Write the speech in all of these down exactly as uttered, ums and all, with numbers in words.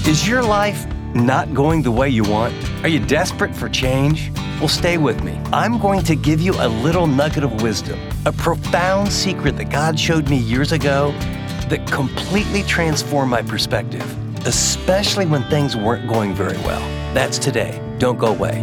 Is your life not going the way you want? Are you desperate for change? Well, stay with me. I'm going to give you a little nugget of wisdom, a profound secret that God showed me years ago that completely transformed my perspective, especially when things weren't going very well. That's today. Don't go away.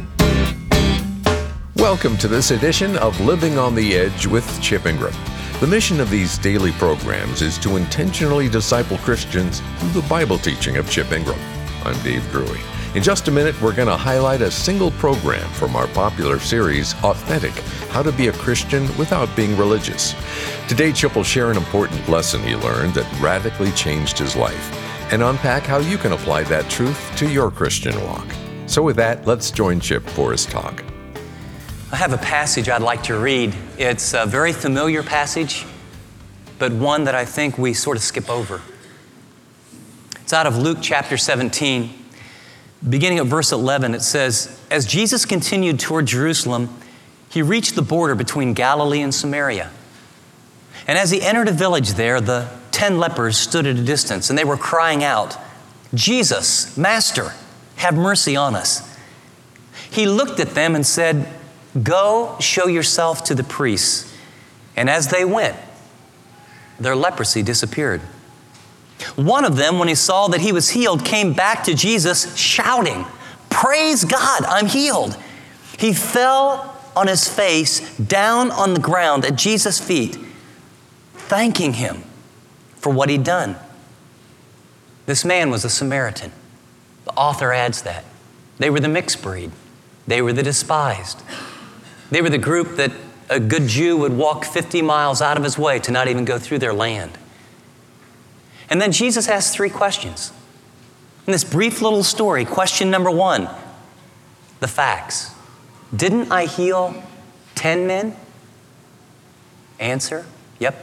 Welcome to this edition of Living on the Edge with Chip Ingram. The mission of these daily programs is to intentionally disciple Christians through the Bible teaching of Chip Ingram. I'm Dave Gruey. In just a minute, we're going to highlight a single program from our popular series, Authentic, How to Be a Christian Without Being Religious. Today, Chip will share an important lesson he learned that radically changed his life and unpack how you can apply that truth to your Christian walk. So with that, let's join Chip for his talk. I have a passage I'd like to read. It's a very familiar passage, but one that I think we sort of skip over. It's out of Luke chapter seventeen. Beginning at verse eleven, it says, "As Jesus continued toward Jerusalem, he reached the border between Galilee and Samaria. And as he entered a village there, the ten lepers stood at a distance, and they were crying out, 'Jesus, Master, have mercy on us.' He looked at them and said, 'Go show yourself to the priests.' And as they went, their leprosy disappeared. One of them, when he saw that he was healed, came back to Jesus shouting, 'Praise God, I'm healed.' He fell on his face down on the ground at Jesus' feet, thanking him for what he'd done." This man was a Samaritan. The author adds that. They were the mixed breed. They were the despised. They were the group that a good Jew would walk fifty miles out of his way to not even go through their land. And then Jesus asked three questions. In this brief little story, question number one, the facts. Didn't I heal ten men? Answer, yep.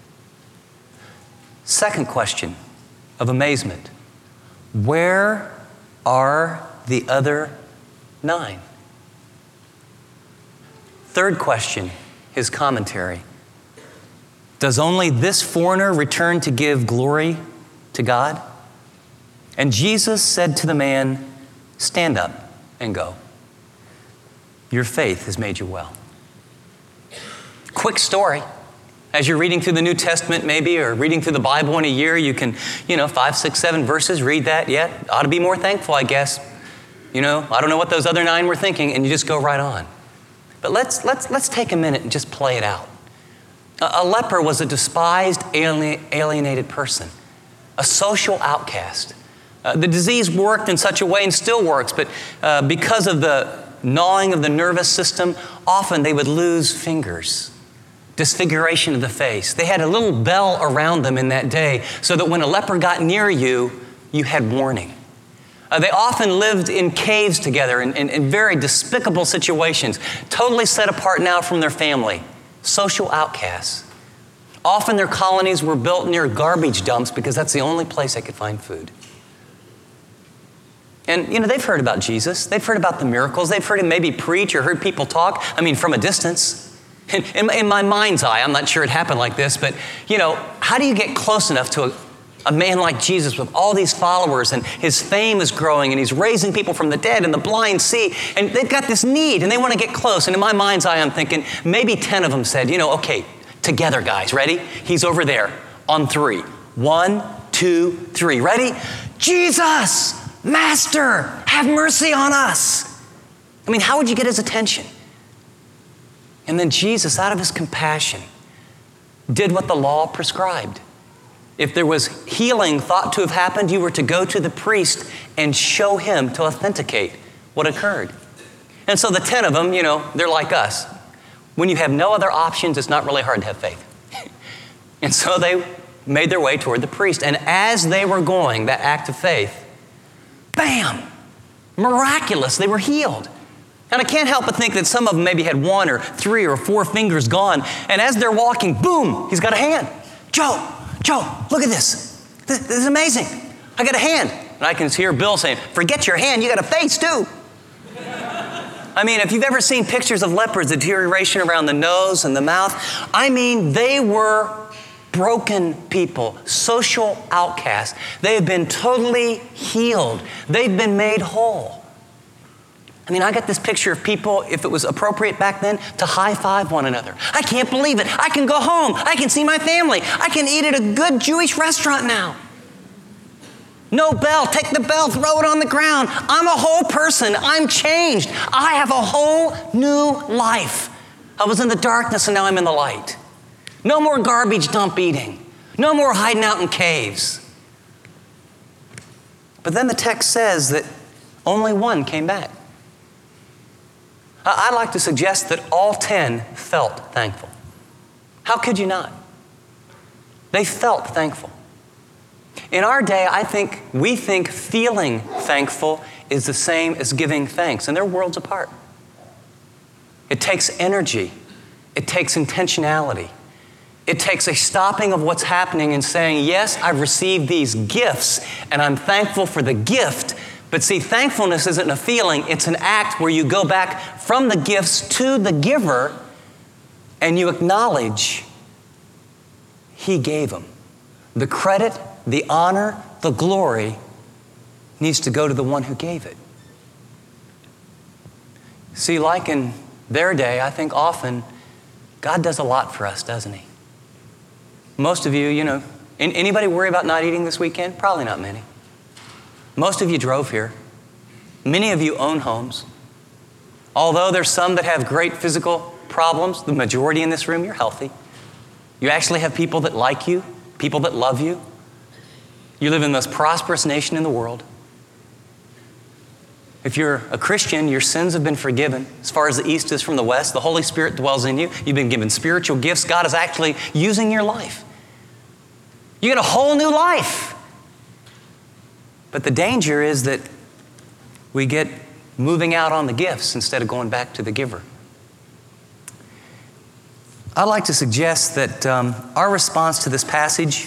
Second question of amazement. Where are the other nine? Third question, his commentary. Does only this foreigner return to give glory to God? And Jesus said to the man, "Stand up and go. Your faith has made you well." Quick story. As you're reading through the New Testament maybe, or reading through the Bible in a year, you can, you know, five, six, seven verses, read that. Yeah, ought to be more thankful, I guess. You know, I don't know what those other nine were thinking, and you just go right on. But let's, let's, let's take a minute and just play it out. A leper was a despised, alienated person, a social outcast. Uh, the disease worked in such a way and still works, but uh, because of the gnawing of the nervous system, often they would lose fingers, disfiguration of the face. They had a little bell around them in that day so that when a leper got near you, you had warning. Uh, they often lived in caves together in, in, in very despicable situations, totally set apart now from their family. Social outcasts. Often their colonies were built near garbage dumps because that's the only place they could find food. And, you know, they've heard about Jesus. They've heard about the miracles. They've heard him maybe preach or heard people talk. I mean, from a distance. In, in, in my mind's eye, I'm not sure it happened like this, but, you know, how do you get close enough to a, a man like Jesus with all these followers, and his fame is growing, and he's raising people from the dead, and the blind see, and they've got this need, and they want to get close. And in my mind's eye, I'm thinking, maybe ten of them said, you know, okay, together, guys, ready? He's over there on three. One, two, three. Ready? Jesus, Master, have mercy on us. I mean, how would you get his attention? And then Jesus, out of his compassion, did what the law prescribed. If there was healing thought to have happened, you were to go to the priest and show him to authenticate what occurred. And so the ten of them, you know, they're like us. When you have no other options, it's not really hard to have faith. And so they made their way toward the priest. And as they were going, that act of faith, bam, miraculous, they were healed. And I can't help but think that some of them maybe had one or three or four fingers gone. And as they're walking, boom, he's got a hand. Joe, Joe, look at this. This, this is amazing. I got a hand. And I can hear Bill saying, forget your hand, you got a face too. I mean, if you've ever seen pictures of lepers, the deterioration around the nose and the mouth, I mean, they were broken people, social outcasts. They have been totally healed. They've been made whole. I mean, I got this picture of people, if it was appropriate back then, to high-five one another. I can't believe it. I can go home. I can see my family. I can eat at a good Jewish restaurant now. No bell. Take the bell, throw it on the ground. I'm a whole person. I'm changed. I have a whole new life. I was in the darkness and now I'm in the light. No more garbage dump eating. No more hiding out in caves. But then the text says that only one came back. I'd like to suggest that all ten felt thankful. How could you not? They felt thankful. In our day, I think we think feeling thankful is the same as giving thanks, and they're worlds apart. It takes energy. It takes intentionality. It takes a stopping of what's happening and saying, yes, I've received these gifts, and I'm thankful for the gift. But see, thankfulness isn't a feeling. It's an act where you go back from the gifts to the giver, and you acknowledge He gave them. The credit, the honor, the glory needs to go to the one who gave it. See, like in their day, I think often God does a lot for us, doesn't He? Most of you, you know, anybody worry about not eating this weekend? Probably not many. Most of you drove here. Many of you own homes. Although there's some that have great physical problems, the majority in this room, you're healthy. You actually have people that like you, people that love you. You live in the most prosperous nation in the world. If you're a Christian, your sins have been forgiven. As far as the east is from the west, the Holy Spirit dwells in you. You've been given spiritual gifts. God is actually using your life. You get a whole new life. But the danger is that we get moving out on the gifts instead of going back to the giver. I'd like to suggest that um, our response to this passage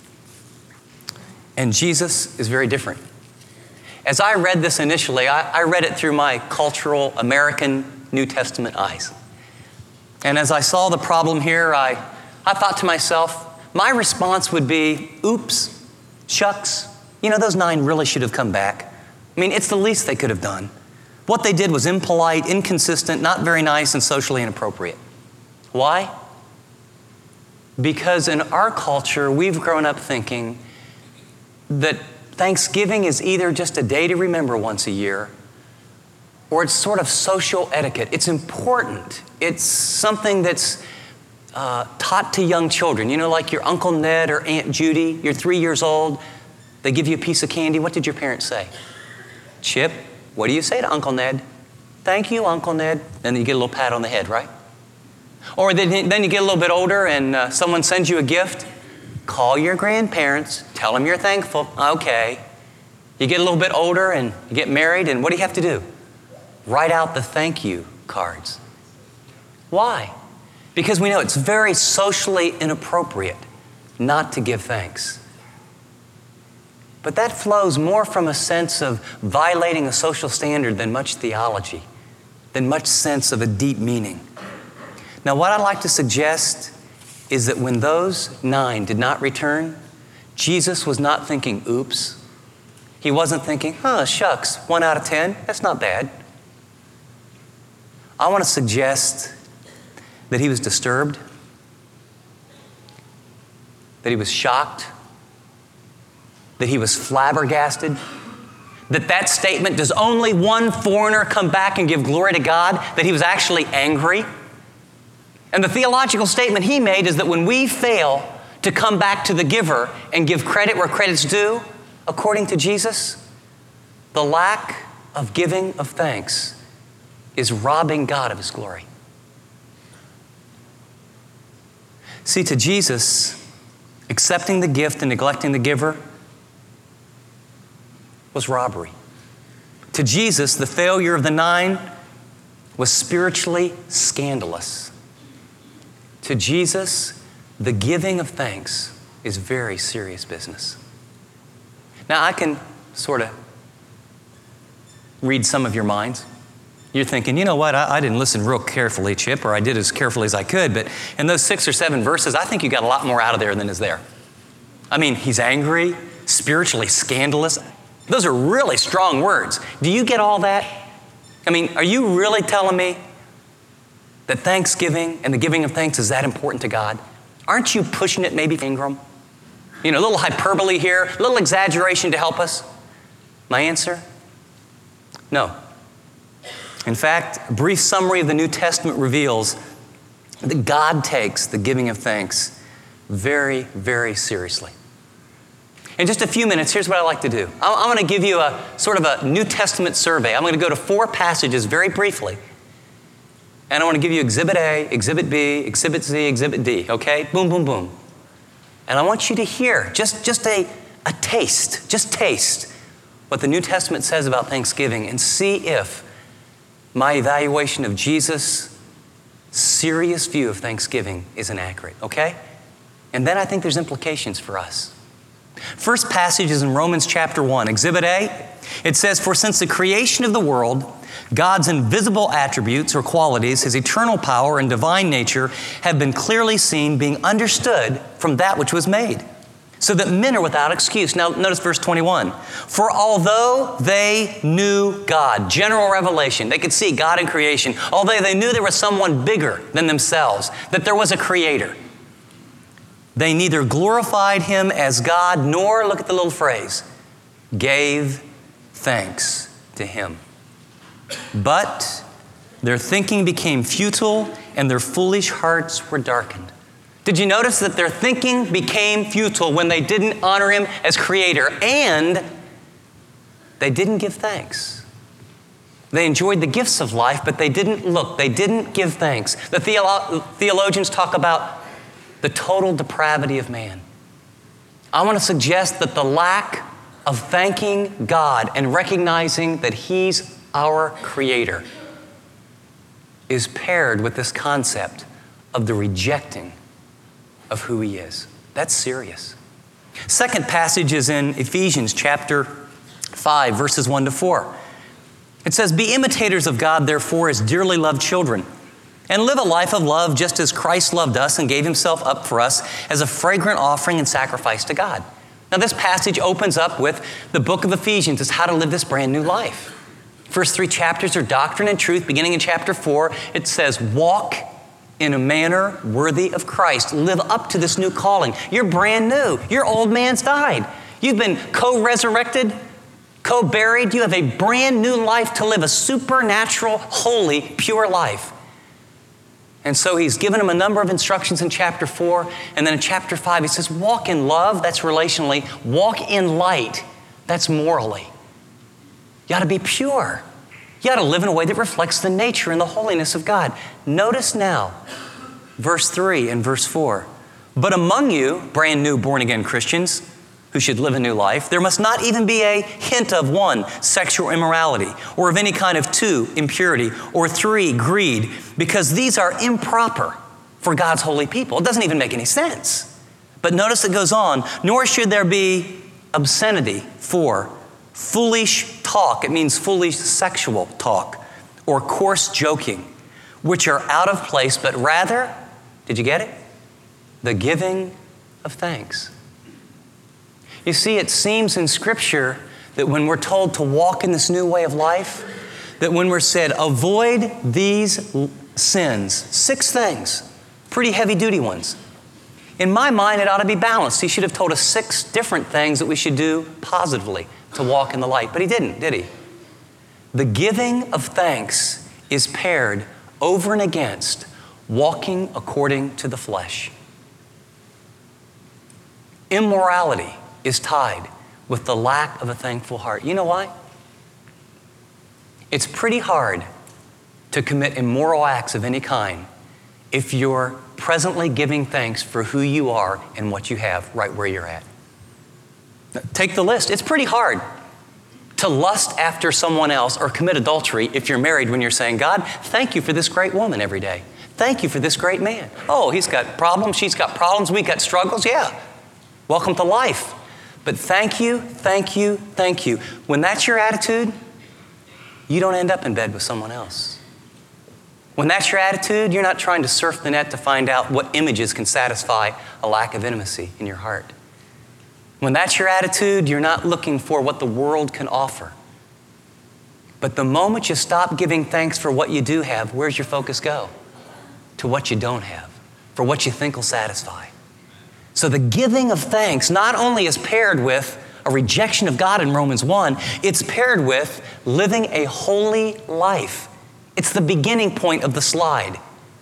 and Jesus is very different. As I read this initially, I, I read it through my cultural American New Testament eyes. And as I saw the problem here, I, I thought to myself, my response would be, oops, shucks, you know, those nine really should have come back. I mean, it's the least they could have done. What they did was impolite, inconsistent, not very nice, and socially inappropriate. Why? Because in our culture, we've grown up thinking that Thanksgiving is either just a day to remember once a year, or it's sort of social etiquette. It's important. It's something that's uh, taught to young children. You know, like your Uncle Ned or Aunt Judy, you're three years old, they give you a piece of candy. What did your parents say? Chip, what do you say to Uncle Ned? Thank you, Uncle Ned. Then you get a little pat on the head, right? Or then, then you get a little bit older and uh, someone sends you a gift. Call your grandparents, tell them you're thankful. Okay. You get a little bit older and you get married, and what do you have to do? Write out the thank you cards. Why? Because we know it's very socially inappropriate not to give thanks. But that flows more from a sense of violating a social standard than much theology, than much sense of a deep meaning. Now, what I'd like to suggest is that when those nine did not return, Jesus was not thinking, oops. He wasn't thinking, huh, shucks, one out of ten, that's not bad. I want to suggest that he was disturbed, that he was shocked, that he was flabbergasted, that that statement, does only one foreigner come back and give glory to God, that he was actually angry. And the theological statement he made is that when we fail to come back to the giver and give credit where credit's due, according to Jesus, the lack of giving of thanks is robbing God of His glory. See, to Jesus, accepting the gift and neglecting the giver was robbery. To Jesus, the failure of the nine was spiritually scandalous. To Jesus, the giving of thanks is very serious business. Now, I can sort of read some of your minds. You're thinking, you know what, I, I didn't listen real carefully, Chip, or I did as carefully as I could, but in those six or seven verses, I think you got a lot more out of there than is there. I mean, he's angry, spiritually scandalous. Those are really strong words. Do you get all that? I mean, are you really telling me that Thanksgiving and the giving of thanks is that important to God? Aren't you pushing it maybe, Ingram? You know, a little hyperbole here, a little exaggeration to help us? My answer? No. In fact, a brief summary of the New Testament reveals that God takes the giving of thanks very, very seriously. In just a few minutes, here's what I like to do. I'm going to give you a sort of a New Testament survey. I'm going to go to four passages very briefly. And I want to give you Exhibit A, Exhibit B, Exhibit Z, Exhibit D, okay? Boom, boom, boom. And I want you to hear just, just a, a taste, just taste what the New Testament says about Thanksgiving and see if my evaluation of Jesus' serious view of Thanksgiving is inaccurate, okay? And then I think there's implications for us. First passage is in Romans chapter one, Exhibit A. It says, "For since the creation of the world, God's invisible attributes or qualities, His eternal power and divine nature have been clearly seen, being understood from that which was made, so that men are without excuse." Now notice verse twenty-one. "For although they knew God," general revelation, they could see God in creation, although they knew there was someone bigger than themselves, that there was a creator, they neither glorified Him as God nor, look at the little phrase, gave thanks to Him. But their thinking became futile and their foolish hearts were darkened. Did you notice that their thinking became futile when they didn't honor Him as Creator and they didn't give thanks? They enjoyed the gifts of life, but they didn't look, they didn't give thanks. The theolo- theologians talk about the total depravity of man. I want to suggest that the lack of thanking God and recognizing that He's our Creator is paired with this concept of the rejecting of who He is. That's serious. Second passage is in Ephesians chapter five, verses one to four. It says, "Be imitators of God, therefore, as dearly loved children, and live a life of love just as Christ loved us and gave Himself up for us as a fragrant offering and sacrifice to God." Now this passage opens up with the book of Ephesians as how to live this brand new life. First three chapters are doctrine and truth. Beginning in chapter four, it says, walk in a manner worthy of Christ. Live up to this new calling. You're brand new. Your old man's died. You've been co-resurrected, co-buried. You have a brand new life to live, a supernatural, holy, pure life. And so He's given them a number of instructions in chapter four. And then in chapter five, He says, walk in love. That's relationally. Walk in light. That's morally. You ought to be pure. You ought to live in a way that reflects the nature and the holiness of God. Notice now, verse three and verse four. "But among you, brand new born-again Christians who should live a new life, there must not even be a hint of one, sexual immorality, or of any kind of two, impurity, or three, greed, because these are improper for God's holy people." It doesn't even make any sense. But notice it goes on, "Nor should there be obscenity, four, foolish talk," it means foolish sexual talk, "or coarse joking, which are out of place, but rather," did you get it? "The giving of thanks." You see, it seems in Scripture that when we're told to walk in this new way of life, that when we're said, avoid these sins, six things, pretty heavy-duty ones. In my mind, it ought to be balanced. He should have told us six different things that we should do positively to walk in the light, but He didn't, did He? The giving of thanks is paired over and against walking according to the flesh. Immorality is tied with the lack of a thankful heart. You know why? It's pretty hard to commit immoral acts of any kind if you're presently giving thanks for who you are and what you have right where you're at. Take the list. It's pretty hard to lust after someone else or commit adultery if you're married when you're saying, "God, thank you for this great woman every day. Thank you for this great man. Oh, he's got problems, she's got problems, we got struggles. Yeah, welcome to life. But thank you, thank you, thank you." When that's your attitude, you don't end up in bed with someone else. When that's your attitude, you're not trying to surf the net to find out what images can satisfy a lack of intimacy in your heart. When that's your attitude, you're not looking for what the world can offer. But the moment you stop giving thanks for what you do have, where's your focus go? To what you don't have, for what you think will satisfy. So the giving of thanks not only is paired with a rejection of God in Romans one, it's paired with living a holy life. It's the beginning point of the slide.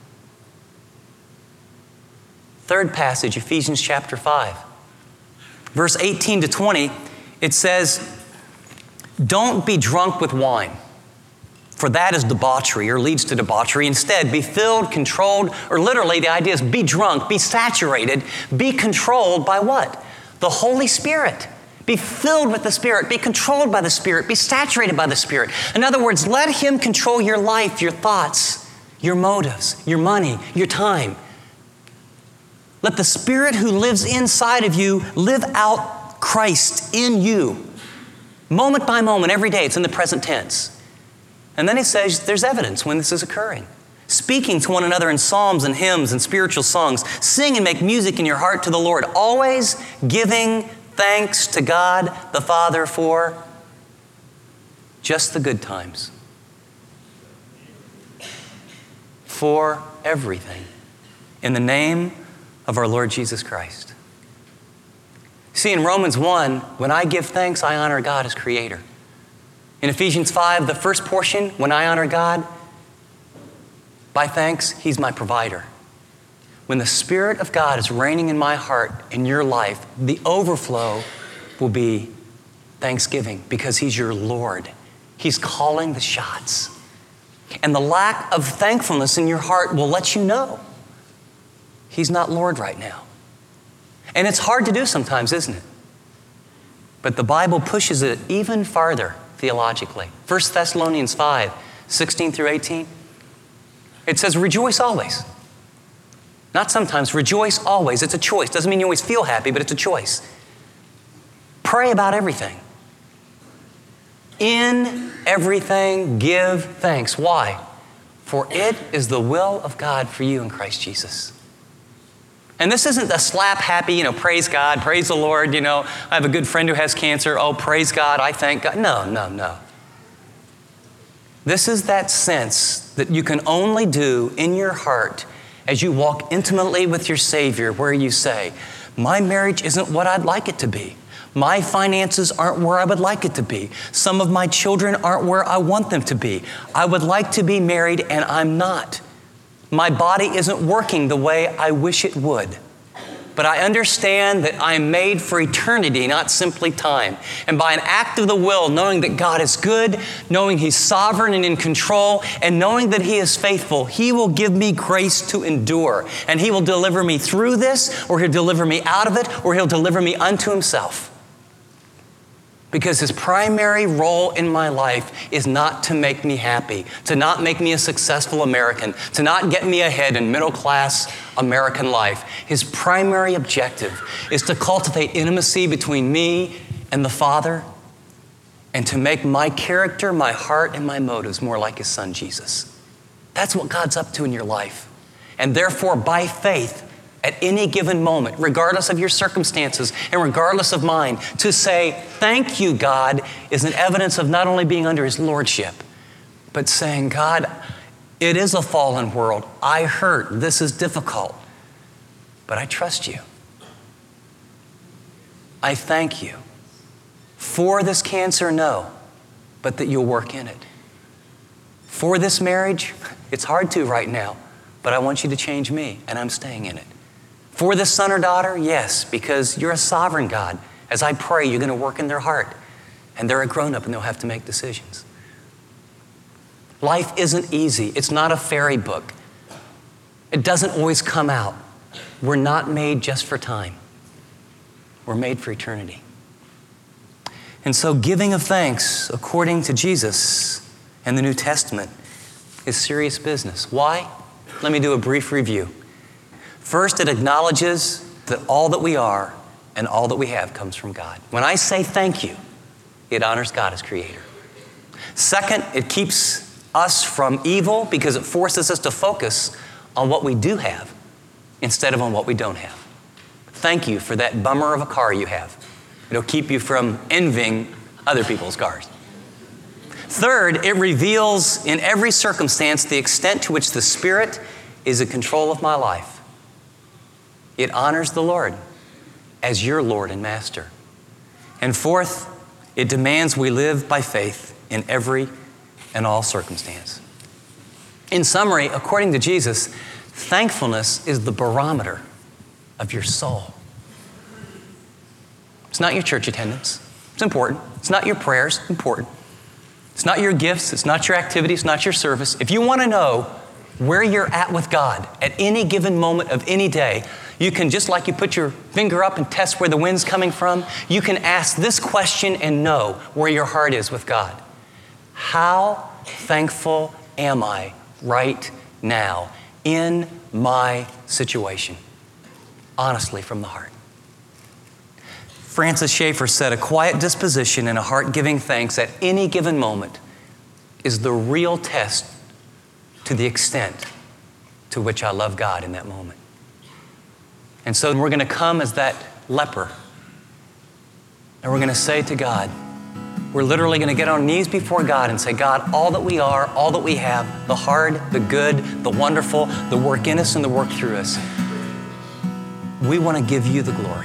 Third passage, Ephesians chapter five. Verse eighteen to twenty, it says, don't be drunk with wine, for that is debauchery or leads to debauchery. Instead, be filled, controlled, or literally the idea is be drunk, be saturated, be controlled by what? The Holy Spirit. Be filled with the Spirit. Be controlled by the Spirit. Be saturated by the Spirit. In other words, let Him control your life, your thoughts, your motives, your money, your time. Let the Spirit who lives inside of you live out Christ in you. Moment by moment, every day. It's in the present tense. And then He says there's evidence when this is occurring. Speaking to one another in psalms and hymns and spiritual songs. Sing and make music in your heart to the Lord. Always giving thanks to God the Father for just the good times. For everything. In the name of our Lord Jesus Christ. See, in Romans one, when I give thanks, I honor God as Creator. In Ephesians five, the first portion, when I honor God, by thanks, He's my provider. When the Spirit of God is reigning in my heart, in your life, the overflow will be thanksgiving because He's your Lord. He's calling the shots. And the lack of thankfulness in your heart will let you know He's not Lord right now. And it's hard to do sometimes, isn't it? But the Bible pushes it even farther theologically. First Thessalonians five, sixteen through eighteen. It says, rejoice always. Not sometimes, rejoice always. It's a choice. Doesn't mean you always feel happy, but it's a choice. Pray about everything. In everything, give thanks. Why? For it is the will of God for you in Christ Jesus. And this isn't a slap happy, you know, praise God, praise the Lord, you know, I have a good friend who has cancer. Oh, praise God, I thank God. No, no, no. This is that sense that you can only do in your heart as you walk intimately with your Savior, where you say, my marriage isn't what I'd like it to be. My finances aren't where I would like it to be. Some of my children aren't where I want them to be. I would like to be married and I'm not. My body isn't working the way I wish it would. But I understand that I'm made for eternity, not simply time. And by an act of the will, knowing that God is good, knowing He's sovereign and in control, and knowing that He is faithful, He will give me grace to endure. And He will deliver me through this, or He'll deliver me out of it, or He'll deliver me unto Himself. Because His primary role in my life is not to make me happy, to not make me a successful American, to not get me ahead in middle-class American life. His primary objective is to cultivate intimacy between me and the Father and to make my character, my heart, and my motives more like His Son, Jesus. That's what God's up to in your life. And therefore, by faith, at any given moment, regardless of your circumstances and regardless of mine, to say, thank you, God, is an evidence of not only being under His lordship, but saying, God, it is a fallen world. I hurt. This is difficult. But I trust you. I thank you. For this cancer, no, but that you'll work in it. For this marriage, it's hard to right now, but I want you to change me, and I'm staying in it. For this son or daughter, yes, because you're a sovereign God. As I pray, you're going to work in their heart. And they're a grown-up and they'll have to make decisions. Life isn't easy. It's not a fairy book. It doesn't always come out. We're not made just for time. We're made for eternity. And so giving of thanks, according to Jesus and the New Testament, is serious business. Why? Let me do a brief review. First, it acknowledges that all that we are and all that we have comes from God. When I say thank you, it honors God as Creator. Second, it keeps us from evil because it forces us to focus on what we do have instead of on what we don't have. Thank you for that bummer of a car you have. It'll keep you from envying other people's cars. Third, it reveals in every circumstance the extent to which the Spirit is in control of my life. It honors the Lord as your Lord and Master. And fourth, it demands we live by faith in every and all circumstance. In summary, according to Jesus, thankfulness is the barometer of your soul. It's not your church attendance. It's important. It's not your prayers. Important. It's not your gifts. It's not your activities. It's not your service. If you want to know where you're at with God at any given moment of any day, you can, just like you put your finger up and test where the wind's coming from, you can ask this question and know where your heart is with God. How thankful am I right now in my situation? Honestly, from the heart. Francis Schaeffer said, a quiet disposition and a heart giving thanks at any given moment is the real test to the extent to which I love God in that moment. And so we're going to come as that leper, and we're going to say to God, we're literally going to get on our knees before God and say, God, all that we are, all that we have, the hard, the good, the wonderful, the work in us and the work through us, we want to give you the glory.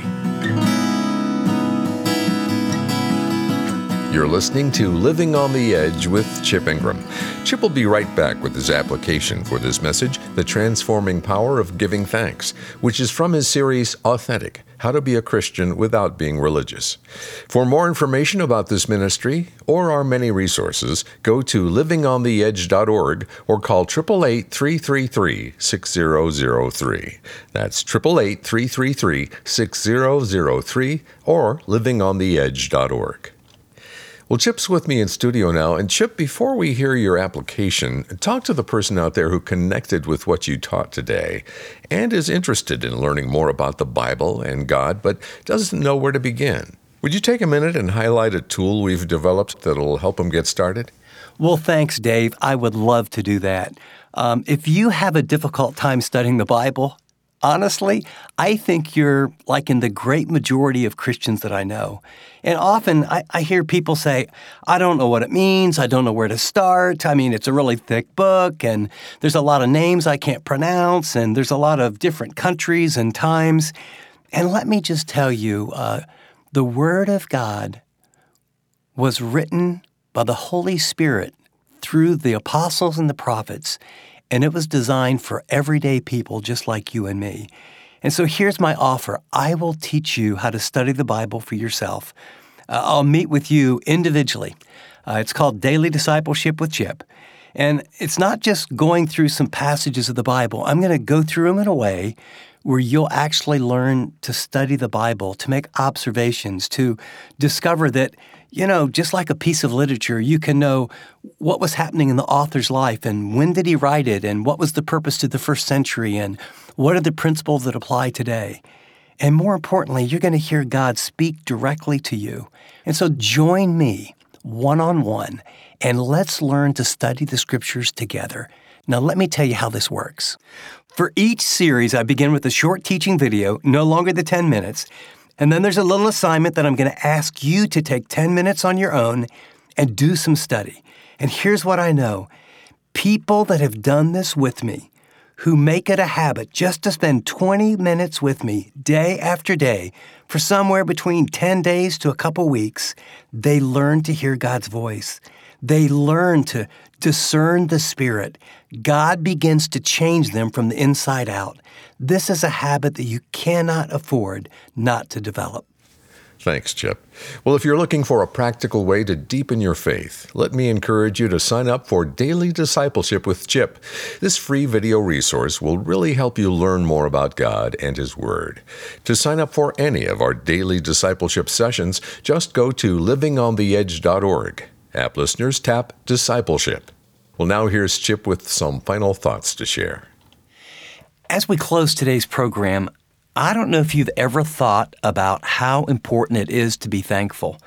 You're listening to Living on the Edge with Chip Ingram. Chip will be right back with his application for this message, The Transforming Power of Giving Thanks, which is from his series, Authentic, How to Be a Christian Without Being Religious. For more information about this ministry or our many resources, go to living on the edge dot org or call eight eight eight, three three three, six zero zero three. That's eight eight eight, three three three, six zero zero three or living on the edge dot org. Well, Chip's with me in studio now. And Chip, before we hear your application, talk to the person out there who connected with what you taught today and is interested in learning more about the Bible and God, but doesn't know where to begin. Would you take a minute and highlight a tool we've developed that'll help them get started? Well, thanks, Dave. I would love to do that. Um, if you have a difficult time studying the Bible, honestly, I think you're like in the great majority of Christians that I know. And often I, I hear people say, I don't know what it means. I don't know where to start. I mean, it's a really thick book, and there's a lot of names I can't pronounce, and there's a lot of different countries and times. And let me just tell you, uh, the Word of God was written by the Holy Spirit through the apostles and the prophets, and it was designed for everyday people just like you and me. And so here's my offer. I will teach you how to study the Bible for yourself. Uh, I'll meet with you individually. Uh, it's called Daily Discipleship with Chip. And it's not just going through some passages of the Bible. I'm going to go through them in a way where you'll actually learn to study the Bible, to make observations, to discover that, you know, just like a piece of literature, you can know what was happening in the author's life and when did he write it and what was the purpose to the first century and what are the principles that apply today. And more importantly, you're going to hear God speak directly to you. And so join me one-on-one and let's learn to study the Scriptures together. Now, let me tell you how this works. For each series, I begin with a short teaching video, no longer than ten minutes, and then there's a little assignment that I'm going to ask you to take ten minutes on your own and do some study. And here's what I know. People that have done this with me, who make it a habit just to spend twenty minutes with me day after day for somewhere between ten days to a couple weeks, they learn to hear God's voice. They learn to discern the Spirit. God begins to change them from the inside out. This is a habit that you cannot afford not to develop. Thanks, Chip. Well, if you're looking for a practical way to deepen your faith, let me encourage you to sign up for Daily Discipleship with Chip. This free video resource will really help you learn more about God and His Word. To sign up for any of our daily discipleship sessions, just go to living on the edge dot org. App listeners, tap Discipleship. Well, now here's Chip with some final thoughts to share. As we close today's program, I don't know if you've ever thought about how important it is to be thankful.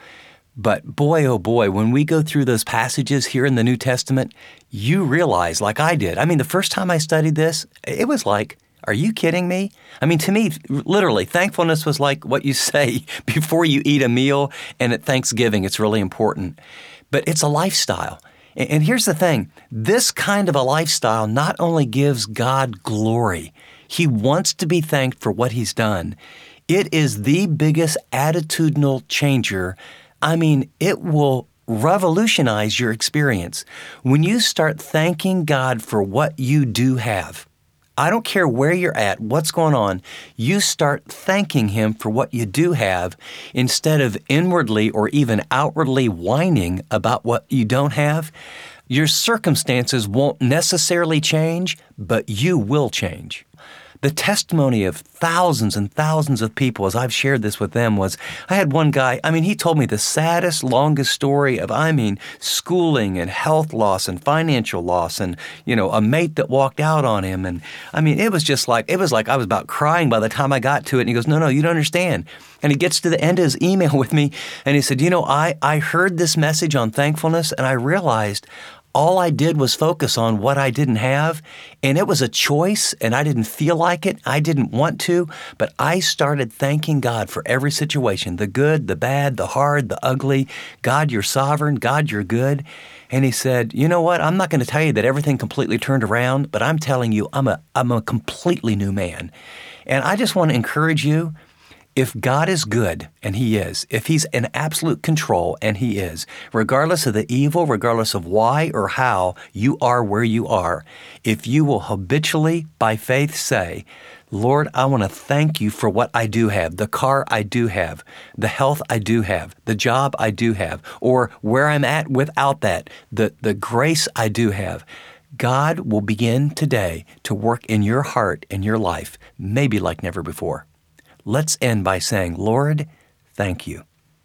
But boy, oh boy, when we go through those passages here in the New Testament, you realize, like I did, I mean, the first time I studied this, it was like, are you kidding me? I mean, to me, literally, thankfulness was like what you say before you eat a meal, and at Thanksgiving, it's really important. But it's a lifestyle. And here's the thing, this kind of a lifestyle not only gives God glory, He wants to be thanked for what He's done. It is the biggest attitudinal changer. I mean, it will revolutionize your experience. When you start thanking God for what you do have, I don't care where you're at, what's going on, you start thanking Him for what you do have instead of inwardly or even outwardly whining about what you don't have. Your circumstances won't necessarily change, but you will change. The testimony of thousands and thousands of people, as I've shared this with them, was I had one guy, I mean, he told me the saddest, longest story of, I mean, schooling and health loss and financial loss and, you know, a mate that walked out on him. And I mean, it was just like, it was like I was about crying by the time I got to it. And he goes, no, no, you don't understand. And he gets to the end of his email with me and he said, you know, I, I heard this message on thankfulness and I realized all I did was focus on what I didn't have, and it was a choice, and I didn't feel like it. I didn't want to, but I started thanking God for every situation, the good, the bad, the hard, the ugly. God, you're sovereign. God, you're good. And he said, you know what? I'm not going to tell you that everything completely turned around, but I'm telling you, I'm a, I'm a completely new man. And I just want to encourage you, if God is good, and He is, if He's in absolute control, and He is, regardless of the evil, regardless of why or how you are where you are, if you will habitually, by faith, say, Lord, I want to thank You for what I do have, the car I do have, the health I do have, the job I do have, or where I'm at without that, the, the grace I do have, God will begin today to work in your heart and your life, maybe like never before. Let's end by saying, Lord, thank You.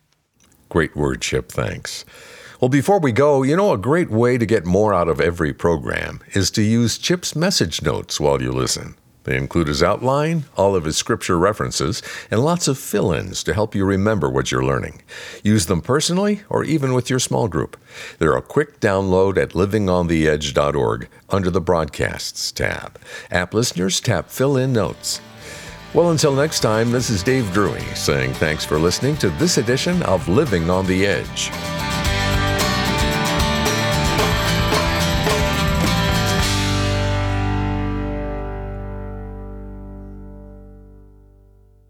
Great word, Chip. Thanks. Well, before we go, you know, a great way to get more out of every program is to use Chip's message notes while you listen. They include his outline, all of his scripture references, and lots of fill-ins to help you remember what you're learning. Use them personally or even with your small group. They're a quick download at living on the edge dot org under the Broadcasts tab. App listeners tap Fill-in Notes. Well, until next time, this is Dave Drury saying thanks for listening to this edition of Living on the Edge.